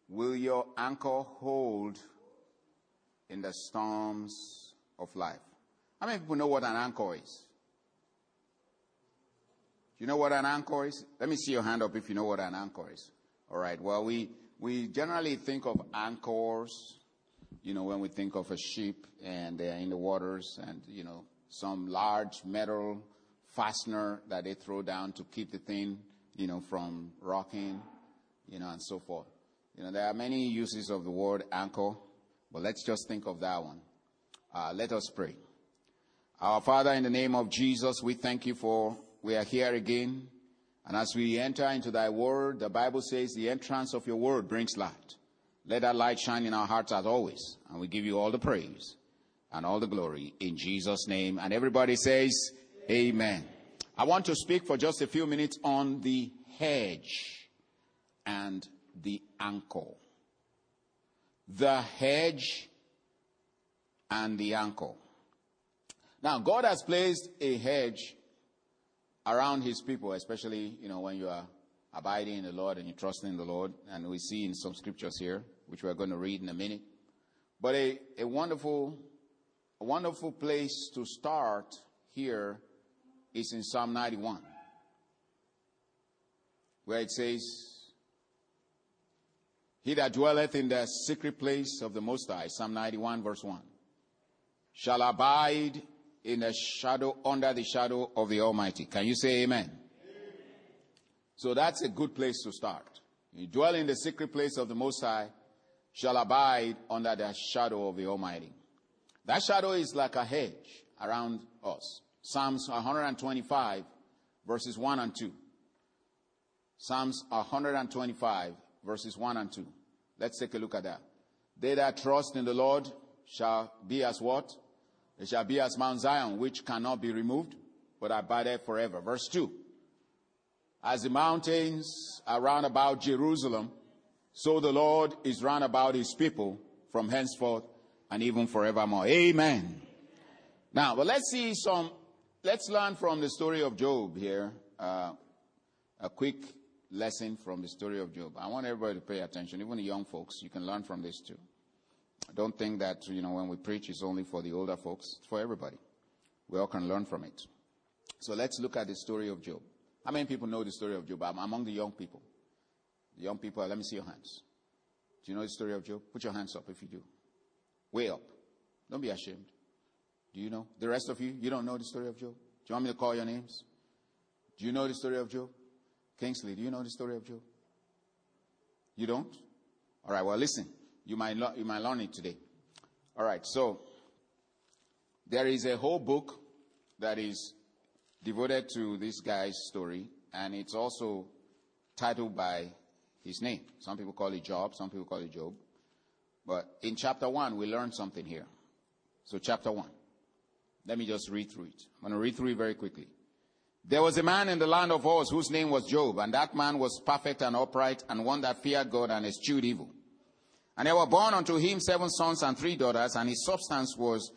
Will your anchor hold in the storms of life? How many people know what an anchor is? Do you know what an anchor is? Let me see your hand up if you know what an anchor is. All right. Well, we generally think of anchors, when we think of a ship and they're in the waters and, some large metal fastener that they throw down to keep the thing, from rocking, and so forth. There are many uses of the word anchor, but let's just think of that one. Let us pray. Our Father, in the name of Jesus, we thank you for we are here again. And as we enter into thy word, the Bible says the entrance of your word brings light. Let that light shine in our hearts as always. And we give you all the praise and all the glory in Jesus' name. And everybody says, Amen. I want to speak for just a few minutes on the hedge and the anchor. The hedge and the anchor. Now, God has placed a hedge around his people, especially, when you are abiding in the Lord and you trust in the Lord. And we see in some scriptures here, which we're going to read in a minute. But a wonderful place to start here is in Psalm 91, where it says, he that dwelleth in the secret place of the Most High, Psalm 91, verse 1, shall abide in the shadow, under the shadow of the Almighty. Can you say amen? Amen? So that's a good place to start. You dwell in the secret place of the Most High, shall abide under the shadow of the Almighty. That shadow is like a hedge around us. Psalms 125, verses 1 and 2. Psalms 125, verses 1 and 2. Let's take a look at that. They that trust in the Lord shall be as what? They shall be as Mount Zion, which cannot be removed, but abideth forever. Verse 2. As the mountains are round about Jerusalem, so the Lord is round about his people from henceforth and even forevermore. Amen. Now, but let's learn from the story of Job here. A quick lesson from the story of Job. I want everybody to pay attention, even the young folks. You can learn from this too. Don't think that, when we preach, it's only for the older folks. It's for everybody. We all can learn from it. So let's look at the story of Job. How many people know the story of Job? I'm among the young people. The young people, let me see your hands. Do you know the story of Job? Put your hands up if you do. Way up. Don't be ashamed. Do you know? The rest of you, you don't know the story of Job? Do you want me to call your names? Do you know the story of Job? Kingsley, do you know the story of Job? You don't? All right, well, listen. You might learn it today. All right, so there is a whole book that is devoted to this guy's story, and it's also titled by his name. Some people call it Job, some people call it Job. But in chapter 1, we learned something here. So chapter 1. Let me just read through it. I'm going to read through it very quickly. There was a man in the land of Uz whose name was Job, and that man was perfect and upright, and one that feared God and eschewed evil. And there were born unto him 7 sons and 3 daughters, and his substance was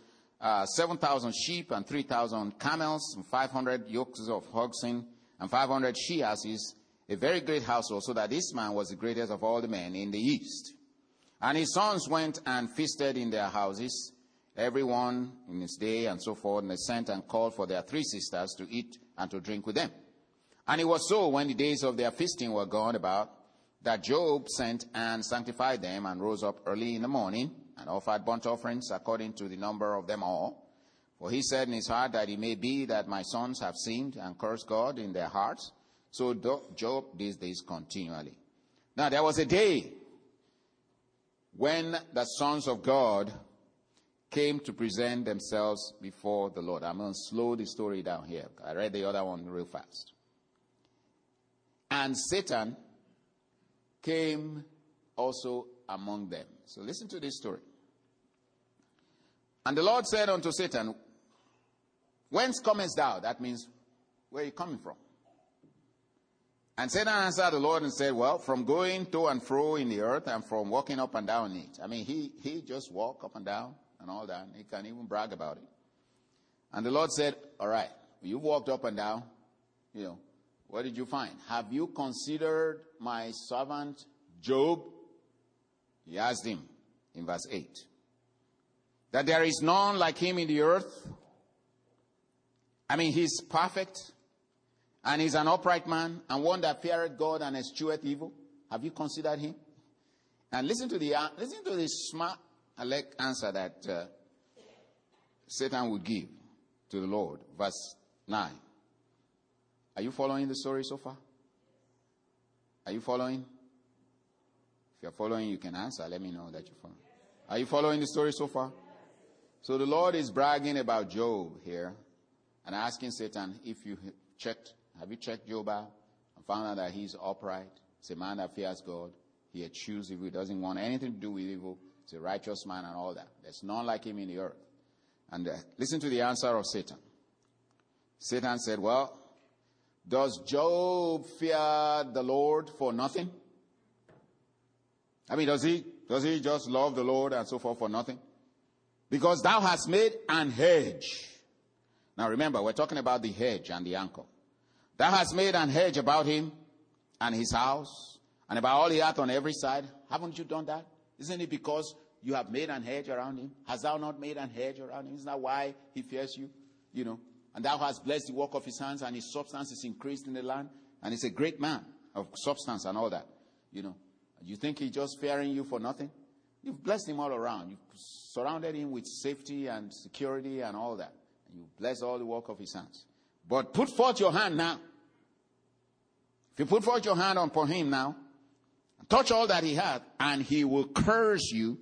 7,000 sheep and 3,000 camels, and 500 yokes of oxen, and 500 she-asses, a very great household, so that this man was the greatest of all the men in the east. And his sons went and feasted in their houses, every one in his day, and so forth, and they sent and called for their 3 sisters to eat and to drink with them. And it was so, when the days of their feasting were gone about, that Job sent and sanctified them, and rose up early in the morning, and offered burnt offerings according to the number of them all. For he said in his heart, that it may be that my sons have sinned and cursed God in their hearts. So Job did this continually. Now there was a day when the sons of God came to present themselves before the Lord. I'm going to slow the story down here. I read the other one real fast. And Satan came also among them. So listen to this story. And the Lord said unto Satan, whence comest thou? That means, where are you coming from? And Satan answered the Lord and said, well, from going to and fro in the earth, and from walking up and down in it. I mean, he just walked up and down and all that. He can't even brag about it. And the Lord said, all right, you walked up and down, what did you find? Have you considered my servant Job? He asked him in verse 8, that there is none like him in the earth. I mean, he's perfect, and he's an upright man, and one that feareth God and escheweth evil. Have you considered him? And listen to the smart answer that Satan would give to the Lord. Verse 9. Are you following the story so far? Are you following? If you're following, you can answer. Let me know that you're following. Are you following the story so far? So the Lord is bragging about Job here and asking Satan, if have you checked Job out and found out that he's upright? He's a man that fears God. He eschews evil. He doesn't want anything to do with evil. He's a righteous man and all that. There's none like him in the earth. And listen to the answer of Satan. Satan said, well, does Job fear the Lord for nothing? I mean, does he just love the Lord and so forth for nothing? Because thou hast made an hedge. Now remember, we're talking about the hedge and the anchor. Thou hast made an hedge about him and his house and about all he hath on every side. Haven't you done that? Isn't it because you have made an hedge around him? Hast thou not made an hedge around him? Isn't that why he fears you? You know, and thou hast blessed the work of his hands, and his substance is increased in the land. And he's a great man of substance and all that. You know, you think he's just fearing you for nothing? You've blessed him all around. You've surrounded him with safety and security and all that. And you bless all the work of his hands. But put forth your hand now. If you put forth your hand upon him now, touch all that he hath, and he will curse you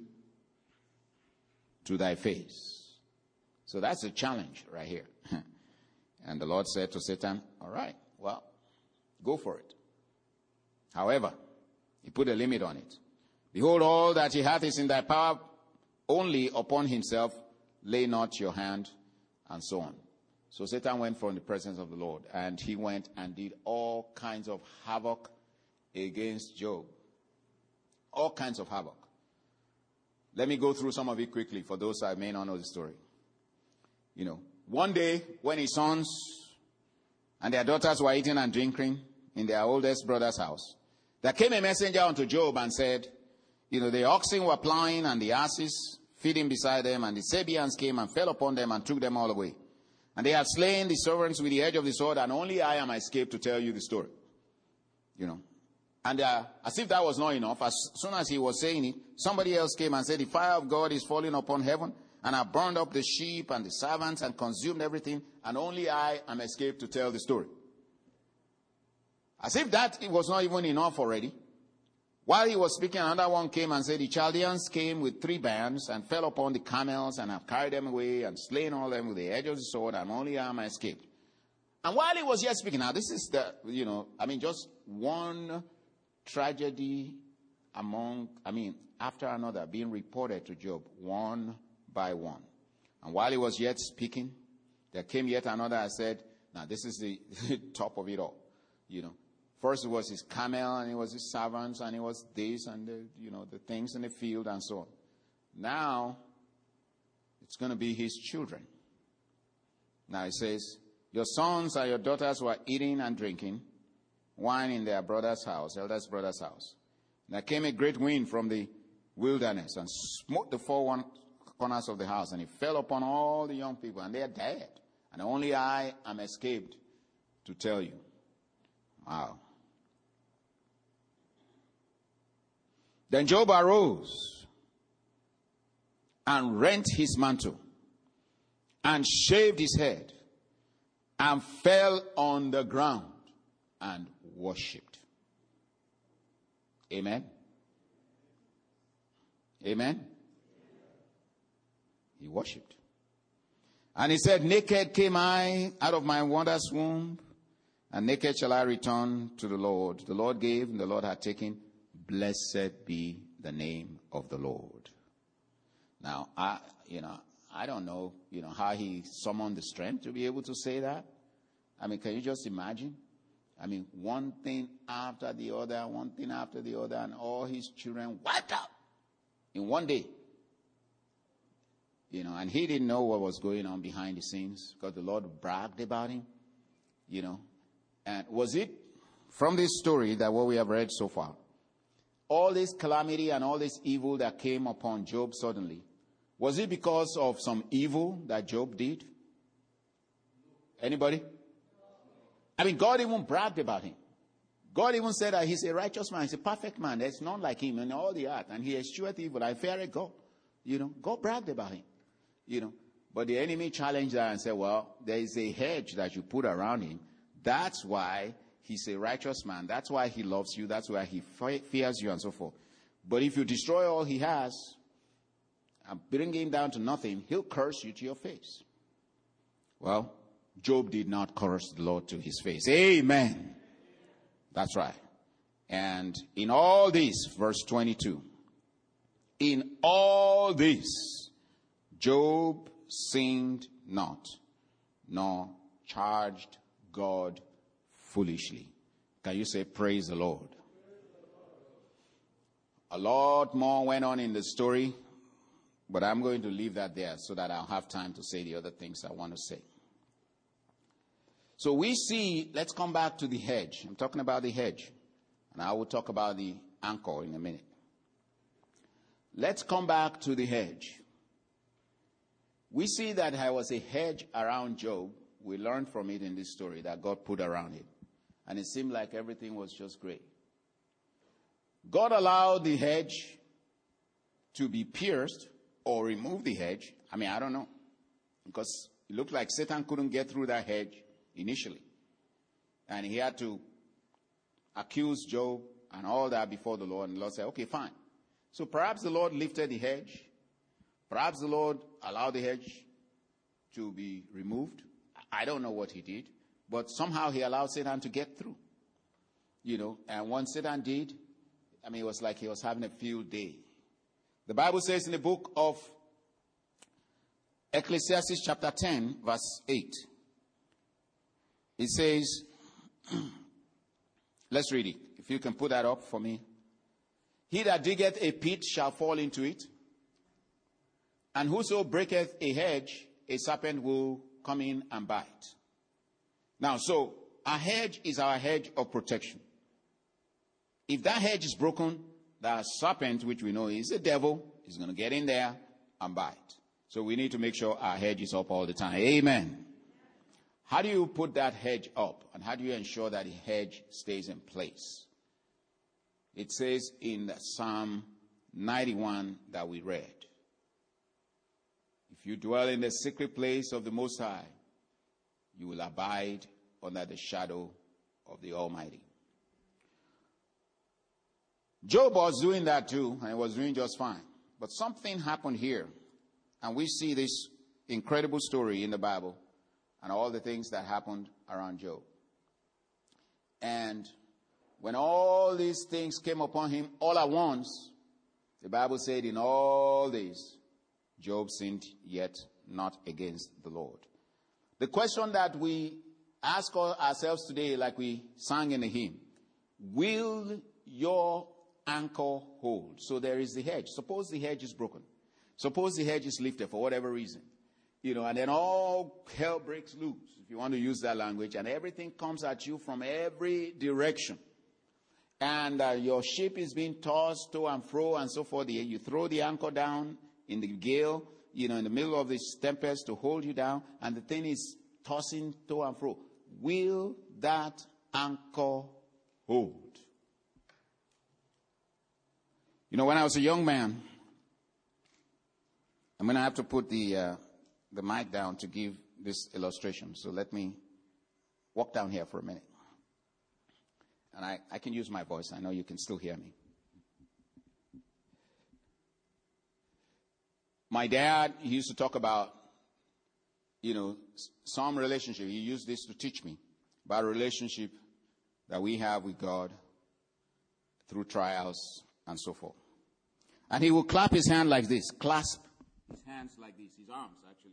to thy face. So that's a challenge right here. And the Lord said to Satan, all right, well, go for it. However, he put a limit on it. Behold, all that he hath is in thy power, only upon himself lay not your hand, and so on. So Satan went from the presence of the Lord, and he went and did all kinds of havoc against Job. All kinds of havoc. Let me go through some of it quickly for those that may not know the story. You know, one day when his sons and their daughters were eating and drinking in their oldest brother's house, there came a messenger unto Job and said, you know, the oxen were plowing and the asses feeding beside them, and the Sabeans came and fell upon them and took them all away. And they had slain the servants with the edge of the sword, and only I am escaped to tell you the story. You know. And as if that was not enough, as soon as he was saying it, somebody else came and said, the fire of God is falling upon heaven, and I burned up the sheep and the servants and consumed everything, and only I am escaped to tell the story. As if that it was not even enough already. While he was speaking, another one came and said, the Chaldeans came with 3 bands and fell upon the camels and have carried them away and slain all them with the edge of the sword, and only I am escaped. And while he was yet speaking, now this is just one tragedy after another being reported to Job, one by one. And while he was yet speaking, there came yet another and said, now this is the top of it all. You know, first it was his camel, and it was his servants, and it was this and the things in the field and so on. Now it's going to be his children. Now it says, your sons and your daughters were eating and drinking wine in their eldest brother's house. And there came a great wind from the wilderness and smote the 4 corners of the house, and it fell upon all the young people, and they are dead. And only I am escaped to tell you. Wow. Then Job arose and rent his mantle and shaved his head and fell on the ground and worshipped. Amen. Amen. He worshipped. And he said, naked came I out of my mother's womb, and naked shall I return to the Lord. The Lord gave, and the Lord had taken. Blessed be the name of the Lord. Now, I don't know, how he summoned the strength to be able to say that. I mean, can you just imagine? I mean, one thing after the other, and all his children wiped out in one day. And he didn't know what was going on behind the scenes because the Lord bragged about him, And was it from this story that what we have read so far? all this calamity and all this evil that came upon Job suddenly, was it because of some evil that Job did? Anybody? I mean, God even bragged about him. God even said that he's a righteous man. He's a perfect man. There's none like him in all the earth. And he escheweth evil. I fear God. God bragged about him. But the enemy challenged that and said, well, there is a hedge that you put around him. That's why he's a righteous man. That's why he loves you. That's why he fears you and so forth. But if you destroy all he has and bring him down to nothing, he'll curse you to your face. Well, Job did not curse the Lord to his face. Amen. That's right. And in all this, verse 22, in all this, Job sinned not, nor charged God foolishly. Can you say, praise the Lord? A lot more went on in the story, but I'm going to leave that there so that I'll have time to say the other things I want to say. So we see, let's come back to the hedge. I'm talking about the hedge, and I will talk about the anchor in a minute. Let's come back to the hedge. We see that there was a hedge around Job. We learned from it in this story that God put around him. And it seemed like everything was just great. God allowed the hedge to be pierced or remove the hedge. I mean, I don't know. Because it looked like Satan couldn't get through that hedge initially. And he had to accuse Job and all that before the Lord. And the Lord said, okay, fine. So perhaps the Lord lifted the hedge. Perhaps the Lord allowed the hedge to be removed. I don't know what he did. But somehow he allowed Satan to get through. And once Satan did, it was like he was having a field day. The Bible says in the book of Ecclesiastes chapter 10, verse 8. It says, let's read it. If you can put that up for me. He that diggeth a pit shall fall into it. And whoso breaketh a hedge, a serpent will come in and bite. Now, so a hedge is our hedge of protection. If that hedge is broken, the serpent, which we know is the devil, is going to get in there and bite. So we need to make sure our hedge is up all the time. Amen. How do you put that hedge up? And how do you ensure that the hedge stays in place? It says in Psalm 91 that we read, if you dwell in the secret place of the Most High, you will abide under the shadow of the Almighty. Job was doing that too, and he was doing just fine. But something happened here, and we see this incredible story in the Bible and all the things that happened around Job. And when all these things came upon him all at once, the Bible said in all this, Job sinned yet not against the Lord. The question that we ask ourselves today, like we sang in the hymn, will your anchor hold? So there is the hedge. Suppose the hedge is broken. Suppose the hedge is lifted for whatever reason. And then all hell breaks loose, if you want to use that language, and everything comes at you from every direction. And your ship is being tossed to and fro and so forth. You throw the anchor down in the gale, in the middle of this tempest to hold you down, and the thing is tossing to and fro. Will that anchor hold? When I was a young man, I'm going to have to put the mic down to give this illustration. So let me walk down here for a minute. And I can use my voice. I know you can still hear me. My dad, he used to talk about, some relationship. He used this to teach me about a relationship that we have with God through trials and so forth. And he would clap his hand like this, clasp his hands like this, his arms actually.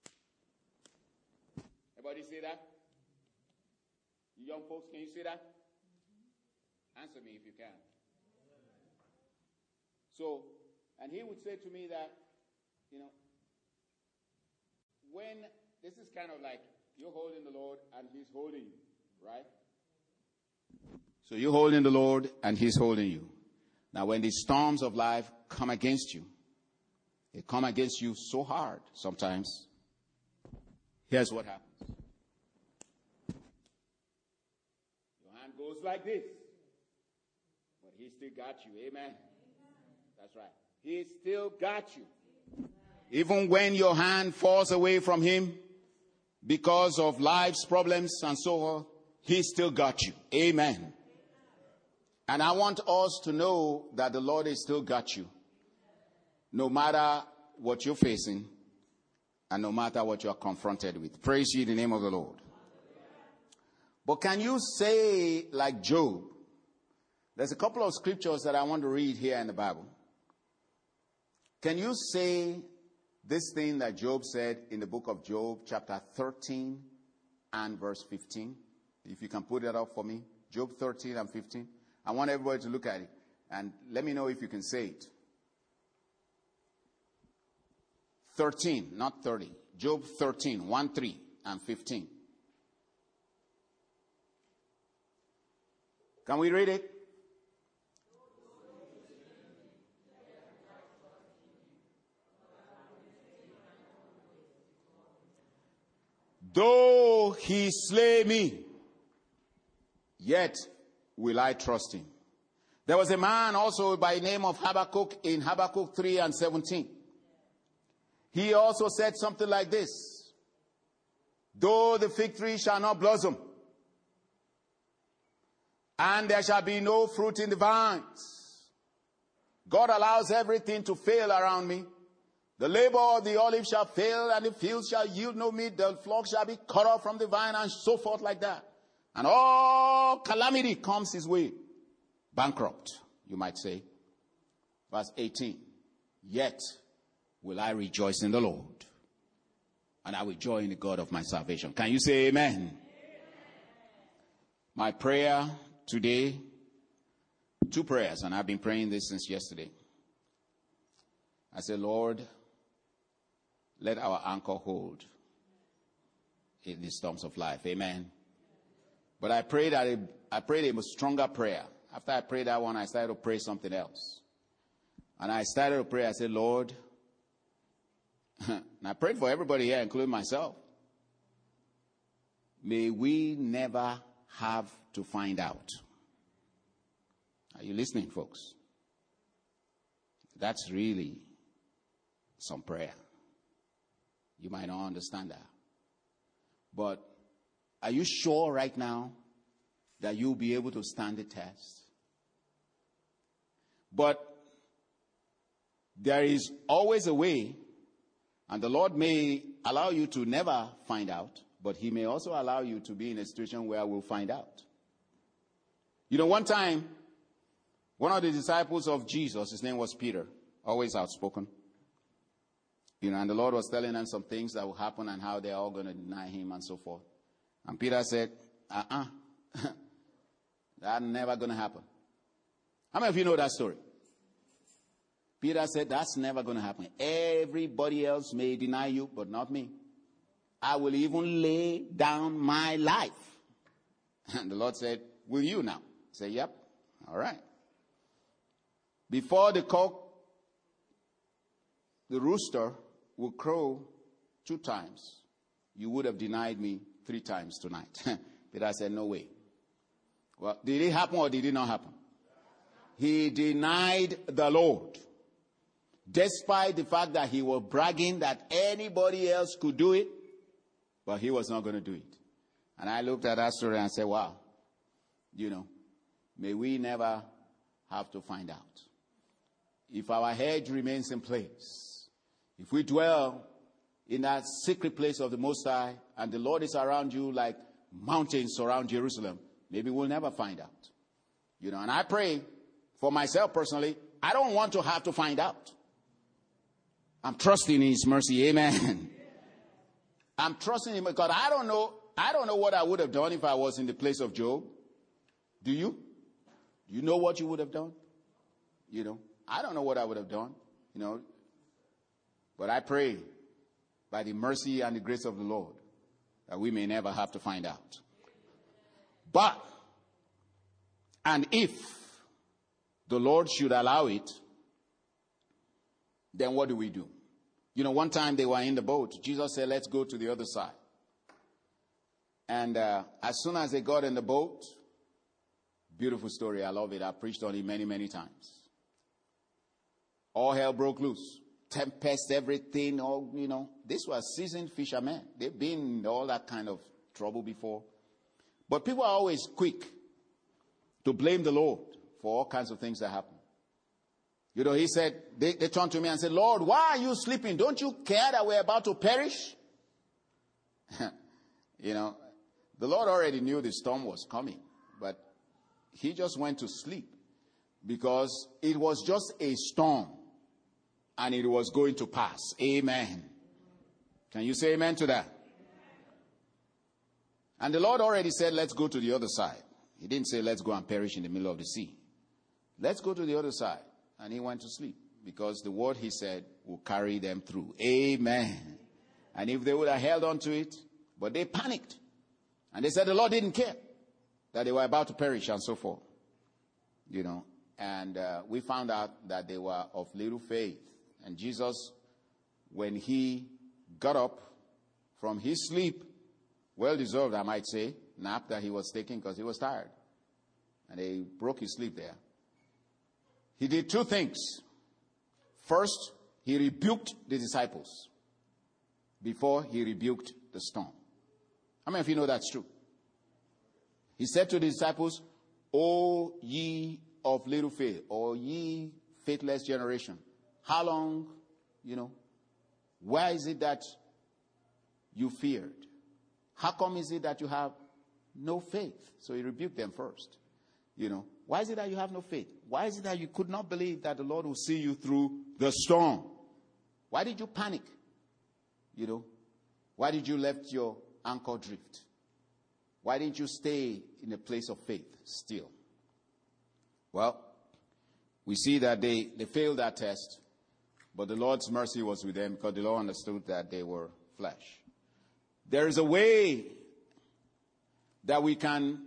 Everybody see that? You young folks, can you see that? Answer me if you can. So, and he would say to me that, when this is kind of like you're holding the Lord and he's holding you, right? So you're holding the Lord and he's holding you. Now, when the storms of life come against you, they come against you so hard sometimes. Here's what happens. Your hand goes like this. But he still got you. Amen. That's right. He still got you. Even when your hand falls away from him because of life's problems and so on, he still got you. Amen. And I want us to know that the Lord has still got you. No matter what you're facing and no matter what you're confronted with. Praise ye the name of the Lord. But can you say like Job? There's a couple of scriptures that I want to read here in the Bible. Can you say this thing that Job said in the book of Job, chapter 13 and verse 15? If you can put it up for me. Job 13 and 15. I want everybody to look at it. And let me know if you can say it. 13, not 30. Job 13, 1, 3 and 15. Can we read it? Though he slay me, yet will I trust him. There was a man also by the name of Habakkuk in Habakkuk 3 and 17. He also said something like this. Though the fig tree shall not blossom, and there shall be no fruit in the vines. God allows everything to fail around me. The labor of the olive shall fail, and the field shall yield no meat. The flock shall be cut off from the vine, and so forth like that. And all calamity comes his way. Bankrupt, you might say. Verse 18. Yet will I rejoice in the Lord, and I will joy in the God of my salvation. Can you say amen? Amen. My prayer today, 2 prayers, and I've been praying this since yesterday. I say, Lord, let our anchor hold in the storms of life. Amen. But I prayed a stronger prayer. After I prayed that one, I started to pray something else. And I started to pray, I said, Lord, and I prayed for everybody here, including myself. May we never have to find out. Are you listening, folks? That's really some prayer. You might not understand that. But are you sure right now that you'll be able to stand the test? But there is always a way, and the Lord may allow you to never find out, but he may also allow you to be in a situation where we'll find out. You know, one time, one of the disciples of Jesus, his name was Peter, always outspoken. You know, and the Lord was telling them some things that will happen and how they're all going to deny him and so forth. And Peter said, that's never going to happen. How many of you know that story? Peter said, that's never going to happen. Everybody else may deny you, but not me. I will even lay down my life. And the Lord said, will you now? Say, yep. All right. Before the rooster will crow 2 times, you would have denied me 3 times tonight. Peter said, no way. Well, did it happen or did it not happen? He denied the Lord. Despite the fact that he was bragging that anybody else could do it, but he was not going to do it. And I looked at that story and said, wow, you know, may we never have to find out. If our hedge remains in place, if we dwell in that secret place of the Most High, and the Lord is around you like mountains surround Jerusalem, maybe we'll never find out. You know, and I pray for myself personally, I don't want to have to find out. I'm trusting in his mercy. Amen. I'm trusting him because I don't know what I would have done if I was in the place of Job. Do you? You know what you would have done? You know, I don't know what I would have done, you know. But I pray by the mercy and the grace of the Lord that we may never have to find out. But, and if the Lord should allow it, then what do we do? You know, one time they were in the boat. Jesus said, let's go to the other side. And as soon as they got in the boat, beautiful story. I love it. I preached on it many, many times. All hell broke loose. Tempest, everything, all, you know. This was seasoned fishermen. They've been in all that kind of trouble before. But people are always quick to blame the Lord for all kinds of things that happen. You know, he said, they turned to me and said, Lord, why are you sleeping? Don't you care that we're about to perish? You know, the Lord already knew the storm was coming, but he just went to sleep because it was just a storm and it was going to pass. Amen. Can you say amen to that? And the Lord already said, let's go to the other side. He didn't say, let's go and perish in the middle of the sea. Let's go to the other side. And he went to sleep because the word he said will carry them through. Amen. And if they would have held on to it, but they panicked. And they said the Lord didn't care that they were about to perish and so forth. You know, and we found out that they were of little faith. And Jesus, when he got up from his sleep, well-deserved, I might say, nap that he was taking because he was tired. And they broke his sleep there. He did two things. First, he rebuked the disciples before he rebuked the storm. How many of you know that's true? He said to the disciples, O ye of little faith, or ye faithless generation, how long, you know, why is it that you feared? How come is it that you have no faith? So he rebuked them first. You know, why is it that you have no faith? Why is it that you could not believe that the Lord will see you through the storm? Why did you panic? You know, why did you let your anchor drift? Why didn't you stay in a place of faith still? Well, we see that they failed that test, but the Lord's mercy was with them because the Lord understood that they were flesh. There is a way that we can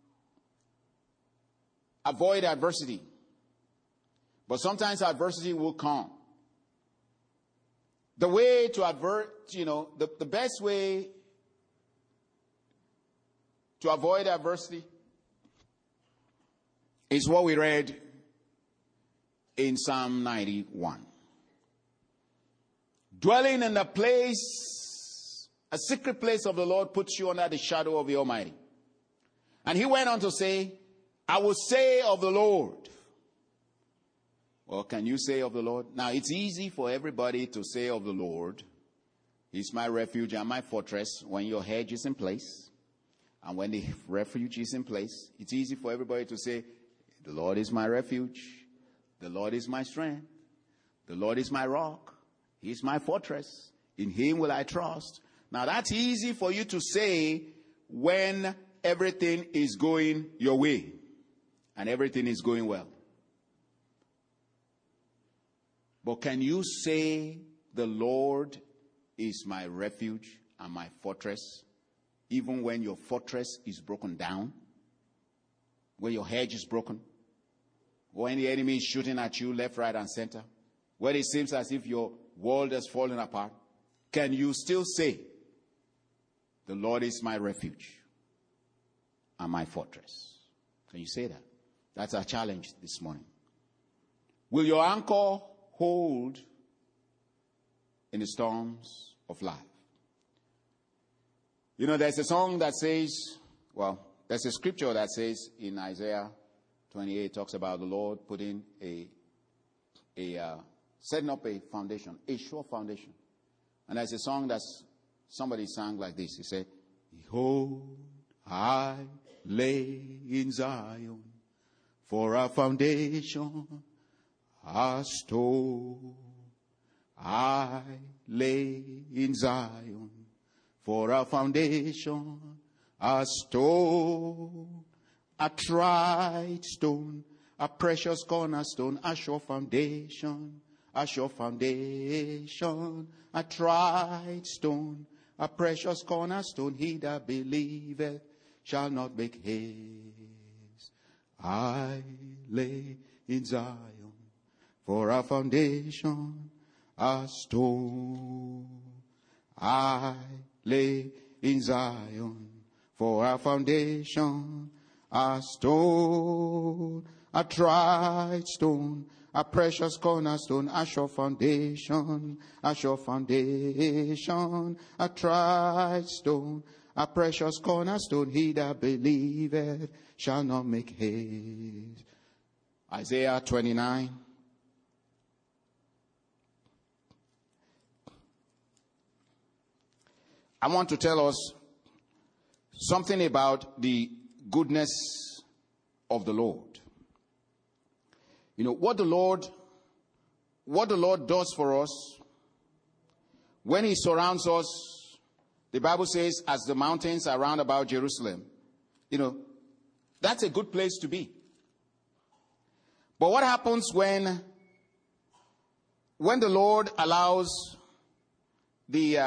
avoid adversity. But sometimes adversity will come. The way to avert, you know, the best way to avoid adversity is what we read in Psalm 91. Dwelling in the place, a secret place of the Lord puts you under the shadow of the Almighty. And he went on to say, I will say of the Lord. Well, can you say of the Lord? Now, it's easy for everybody to say of the Lord, He's my refuge and my fortress, when your hedge is in place. And when the refuge is in place, it's easy for everybody to say, the Lord is my refuge. The Lord is my strength. The Lord is my rock. He's my fortress. In him will I trust. Now, that's easy for you to say when everything is going your way and everything is going well. But can you say the Lord is my refuge and my fortress, even when your fortress is broken down, when your hedge is broken, when the enemy is shooting at you left, right, and center, when it seems as if your world has fallen apart? Can you still say, the Lord is my refuge and my fortress? Can you say that? That's our challenge this morning. Will your anchor hold in the storms of life? You know, there's a song that says, well, there's a scripture that says in Isaiah 28, talks about the Lord putting setting up a foundation, a sure foundation. And there's a song that somebody sang like this. He said, behold, I lay in Zion for a foundation, a stone. I lay in Zion for a foundation, a stone, a tried stone, a precious cornerstone, a sure foundation, a sure foundation, a tried stone, a precious cornerstone. He that believeth shall not make haste. I lay in Zion for a foundation, a stone. I lay in Zion for a foundation, a stone, a tried stone, a precious cornerstone, a sure foundation, a sure foundation, a tried stone, a precious cornerstone. He that believeth shall not make haste. Isaiah 29. I want to tell us something about the goodness of the Lord. You know, what the Lord does for us when he surrounds us. The Bible says, as the mountains are round about Jerusalem, you know, that's a good place to be. But what happens when the Lord allows the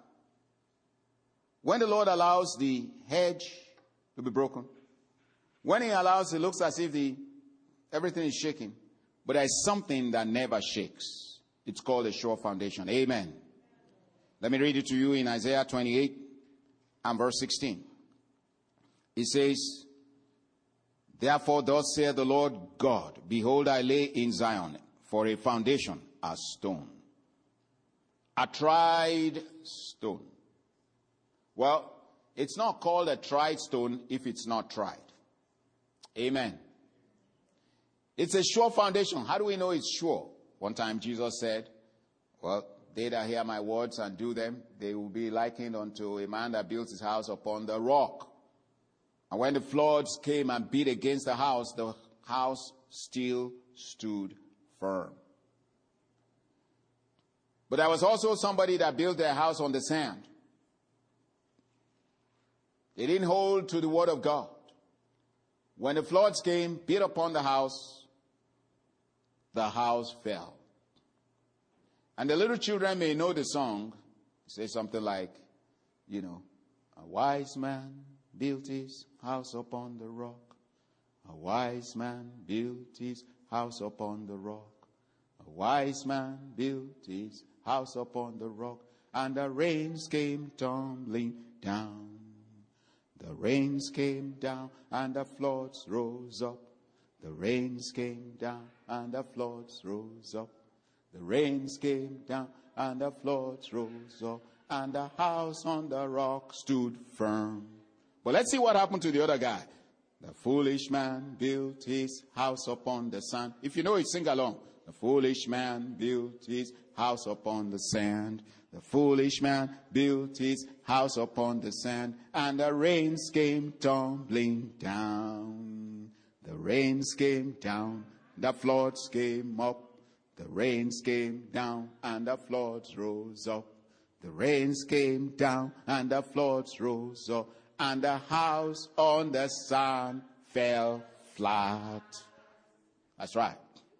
hedge to be broken? When he allows, it looks as if everything is shaking. But there's something that never shakes. It's called a sure foundation. Amen. Let me read it to you in Isaiah 28 and verse 16. It says, therefore thus saith the Lord God, behold, I lay in Zion for a foundation, a stone, a tried stone. Well, it's not called a tried stone if it's not tried. Amen. It's a sure foundation. How do we know it's sure? One time Jesus said, well, they that hear my words and do them, they will be likened unto a man that built his house upon the rock. And when the floods came and beat against the house still stood firm. But there was also somebody that built their house on the sand. They didn't hold to the word of God. When the floods came, beat upon the house fell. And the little children may know the song. Say something like, you know, a wise man built his house upon the rock. A wise man built his house upon the rock. A wise man built his house upon the rock. And the rains came tumbling down. The rains came down and the floods rose up. The rains came down and the floods rose up. The rains came down and the floods rose up. And the house on the rock stood firm. But let's see what happened to the other guy. The foolish man built his house upon the sand. If you know it, sing along. The foolish man built his house upon the sand. The foolish man built his house upon the sand, and the rains came tumbling down. The rains came down, the floods came up. The rains came down, and the floods rose up. The rains came down, and the floods rose up, and the house on the sand fell flat. That's right.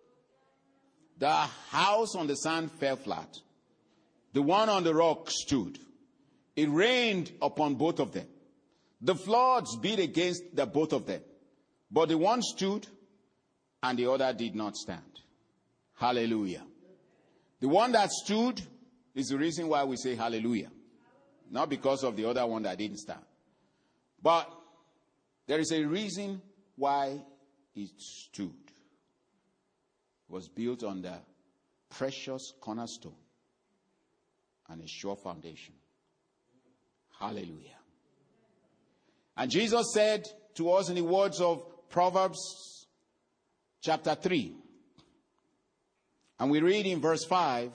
The house on the sand fell flat. The one on the rock stood. It rained upon both of them. The floods beat against the both of them. But the one stood and the other did not stand. Hallelujah. The one that stood is the reason why we say hallelujah. Not because of the other one that didn't stand. But there is a reason why it stood. It was built on the precious cornerstone and a sure foundation. Hallelujah. And Jesus said to us in the words of Proverbs chapter 3, and we read in verse 5,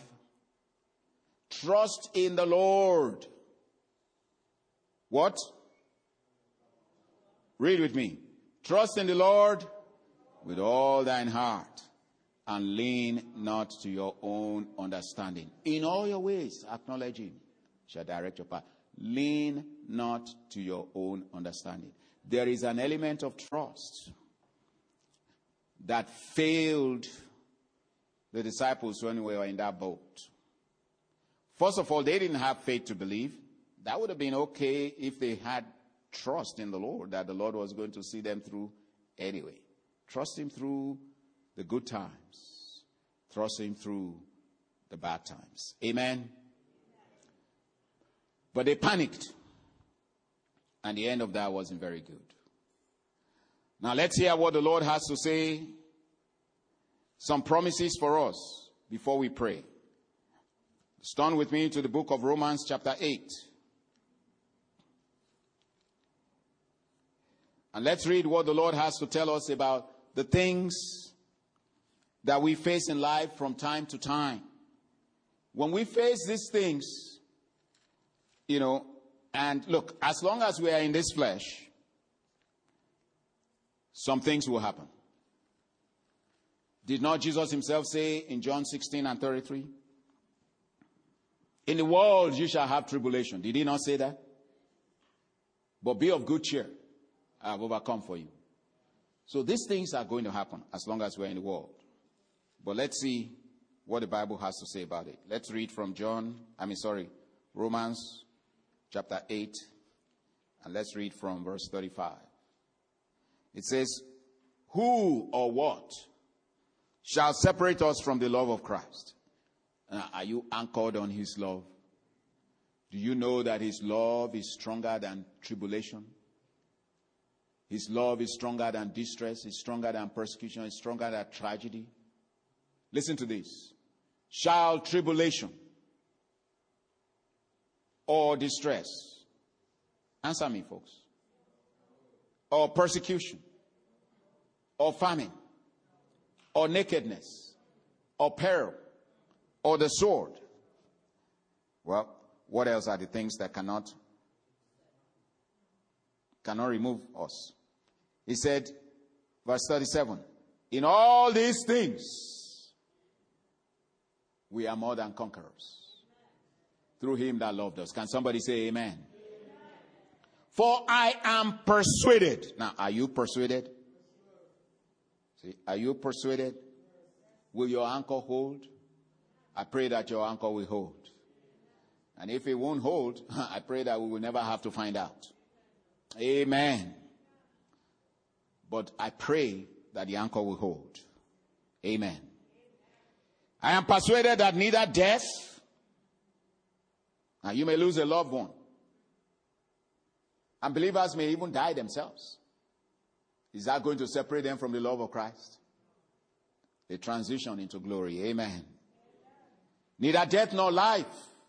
trust in the Lord. What? Read with me. Trust in the Lord with all thine heart, and lean not to your own understanding. In all your ways, acknowledge him, shall direct your path. Lean not to your own understanding. There is an element of trust that failed the disciples when we were in that boat. First of all, they didn't have faith to believe. That would have been okay if they had trust in the Lord, that the Lord was going to see them through anyway. Trust him through the good times, thrusting through the bad times. Amen. But they panicked. And the end of that wasn't very good. Now let's hear what the Lord has to say. Some promises for us before we pray. Turn with me to the book of Romans chapter 8. And let's read what the Lord has to tell us about the things that we face in life from time to time. When we face these things, and look, as long as we are in this flesh, some things will happen. Did not Jesus himself say in John 16 and 33? In the world you shall have tribulation. Did he not say that? But be of good cheer. I have overcome for you. So these things are going to happen as long as we're in the world. But let's see what the Bible has to say about it. Let's read from Romans chapter 8. And let's read from verse 35. It says, who or what shall separate us from the love of Christ? Are you anchored on his love? Do you know that his love is stronger than tribulation? His love is stronger than distress, is stronger than persecution, is stronger than tragedy. Listen to this. Shall tribulation or distress, answer me, folks, or persecution, or famine, or nakedness, or peril, or the sword? Well, what else are the things that cannot remove us? He said, verse 37, in all these things, we are more than conquerors through him that loved us. Can somebody say amen? Amen. For I am persuaded. Now, are you persuaded? See, are you persuaded? Will your anchor hold? I pray that your anchor will hold. And if it won't hold, I pray that we will never have to find out. Amen. But I pray that the anchor will hold. Amen. I am persuaded that neither death, now you may lose a loved one, and believers may even die themselves. Is that going to separate them from the love of Christ? They transition into glory. Amen. Neither death nor life,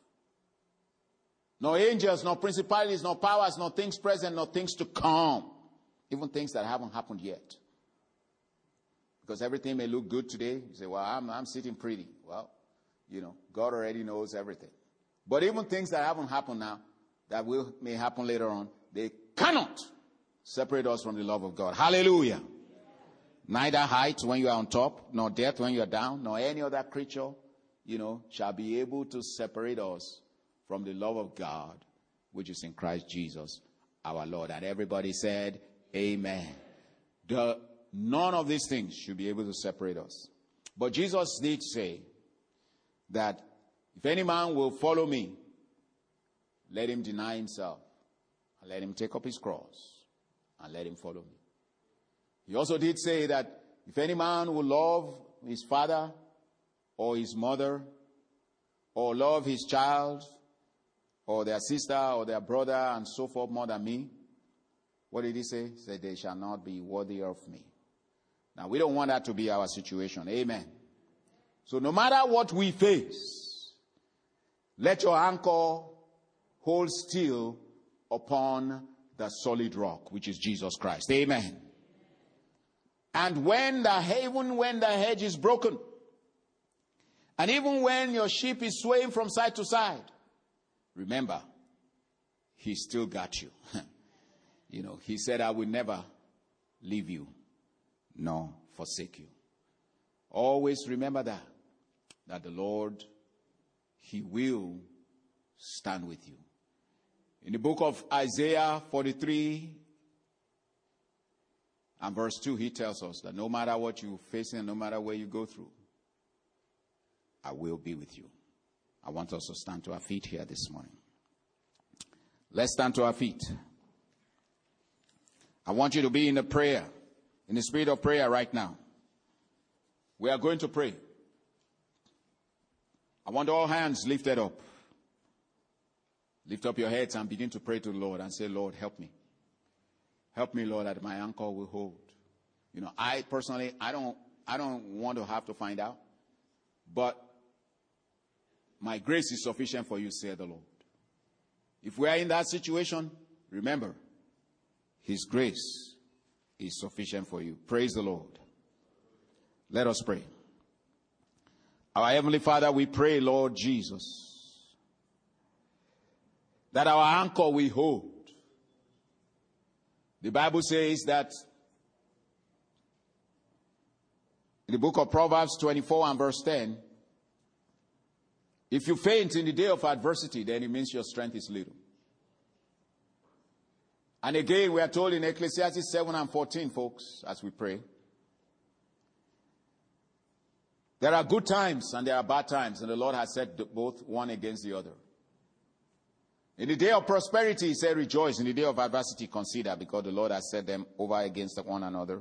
nor angels, nor principalities, nor powers, nor things present, nor things to come. Even things that haven't happened yet. Because everything may look good today. You say, well, I'm sitting pretty. Well, God already knows everything. But even things that haven't happened now, that may happen later on, they cannot separate us from the love of God. Hallelujah. Neither height when you are on top, nor death when you are down, nor any other creature, shall be able to separate us from the love of God, which is in Christ Jesus, our Lord. And everybody said, amen. None of these things should be able to separate us. But Jesus did say that if any man will follow me, let him deny himself, and let him take up his cross, and let him follow me. He also did say that if any man will love his father or his mother, or love his child, or their sister, or their brother, and so forth more than me, what did he say? He said, they shall not be worthy of me. Now, we don't want that to be our situation. Amen. So no matter what we face, let your anchor hold still upon the solid rock, which is Jesus Christ. Amen. And when the hedge is broken, and even when your ship is swaying from side to side, remember, he still got you. He said, I will never leave you nor forsake you. Always remember that the Lord, he will stand with you. In the book of Isaiah 43 and verse 2, he tells us that no matter what you're facing, no matter where you go through, I will be with you. I want us to stand to our feet here this morning. Let's stand to our feet. I want you to be in the spirit of prayer right now. We are going to pray. I want all hands lifted up. Lift up your heads and begin to pray to the Lord and say, Lord, help me. Help me, Lord, that my ankle will hold. You know, I personally, I don't want to have to find out. But my grace is sufficient for you, said the Lord. If we are in that situation, remember, His grace is sufficient for you. Praise the Lord. Let us pray. Our Heavenly Father, we pray, Lord Jesus, that our anchor we hold. The Bible says that in the book of Proverbs 24 and verse 10, if you faint in the day of adversity, then it means your strength is little. And again, we are told in Ecclesiastes 7 and 14, folks, as we pray, there are good times and there are bad times, and the Lord has set both one against the other. In the day of prosperity, He said, rejoice. In the day of adversity, consider, because the Lord has set them over against one another.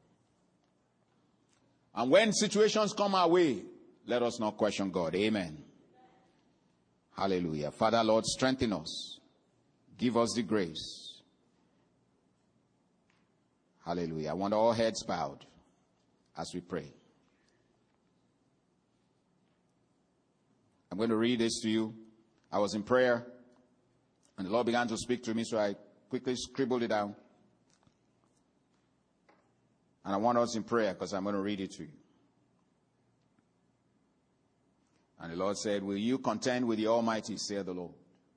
And when situations come our way, let us not question God. Amen. Hallelujah. Father, Lord, strengthen us. Give us the grace. Hallelujah. I want all heads bowed as we pray. I'm going to read this to you. I was in prayer, and the Lord began to speak to me, so I quickly scribbled it down. And I want us in prayer because I'm going to read it to you. And the Lord said, will you contend with the Almighty, said the Lord?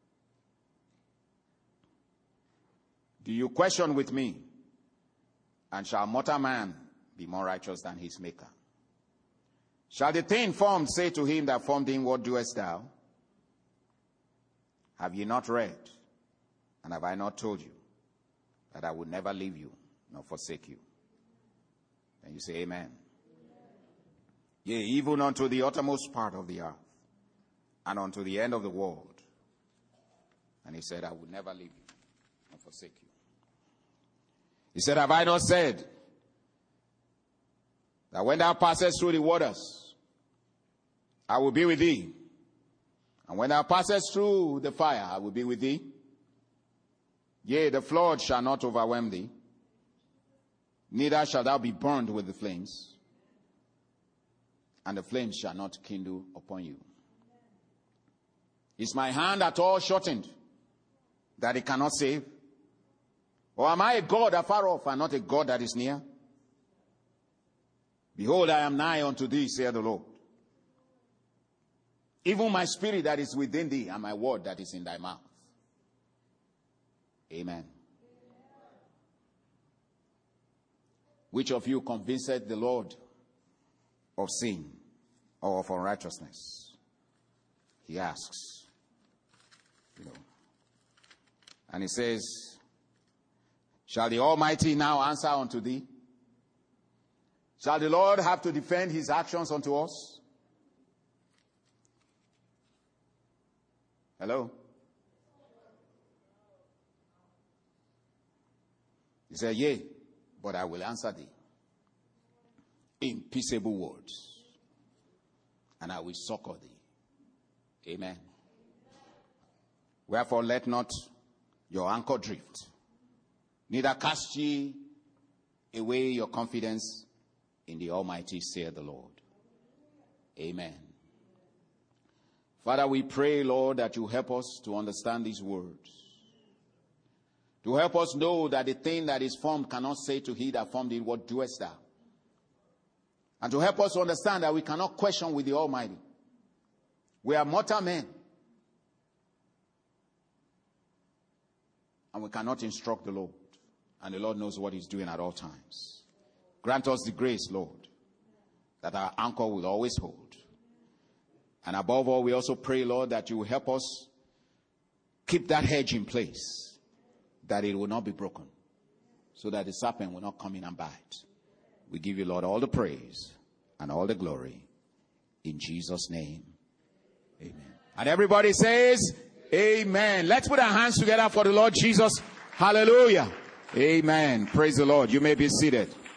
Do you question with me? And shall mortal man be more righteous than his maker? Shall the thing formed say to him that formed him, what doest thou? Have ye not read? And have I not told you that I would never leave you nor forsake you? And you say, Amen. Yea, even unto the uttermost part of the earth, and unto the end of the world. And He said, I will never leave you nor forsake you. He said, have I not said that when thou passest through the waters, I will be with thee? And when thou passest through the fire, I will be with thee. Yea, the flood shall not overwhelm thee, neither shalt thou be burned with the flames, and the flames shall not kindle upon you. Is my hand at all shortened, that it cannot save? Or am I a God afar off, and not a God that is near? Behold, I am nigh unto thee, saith the Lord. Even my spirit that is within thee, and my word that is in thy mouth. Amen. Which of you convinceth the Lord of sin or of unrighteousness? He asks. You know. And He says, shall the Almighty now answer unto thee? Shall the Lord have to defend His actions unto us? Hello? He said, yea, but I will answer thee in peaceable words, and I will succor thee. Amen. Wherefore let not your anchor drift, neither cast ye away your confidence in the Almighty, saith the Lord. Amen. Father, we pray, Lord, that you help us to understand these words. To help us know that the thing that is formed cannot say to he that formed it, what doest thou? And to help us to understand that we cannot question with the Almighty. We are mortal men. And we cannot instruct the Lord. And the Lord knows what He's doing at all times. Grant us the grace, Lord, that our anchor will always hold. And above all, we also pray, Lord, that you will help us keep that hedge in place, that it will not be broken, so that the serpent will not come in and bite. We give you, Lord, all the praise and all the glory. In Jesus' name, amen. And everybody says, amen. Let's put our hands together for the Lord Jesus. Hallelujah. Amen. Praise the Lord. You may be seated.